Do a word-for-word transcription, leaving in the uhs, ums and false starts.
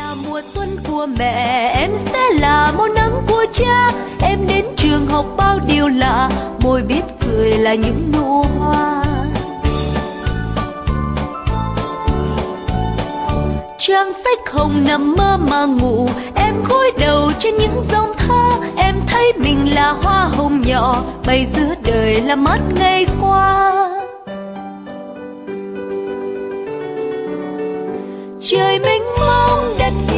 là mùa xuân của mẹ, em sẽ là màu nắng của cha. Em đến trường học bao điều lạ, môi biết cười là những nụ hoa. Trang sách hồng nằm mơ mà ngủ, em gối đầu trên những dòng thơ. Em thấy mình là hoa hồng nhỏ, bay giữa đời là mát ngày qua. Trời mênh mông đất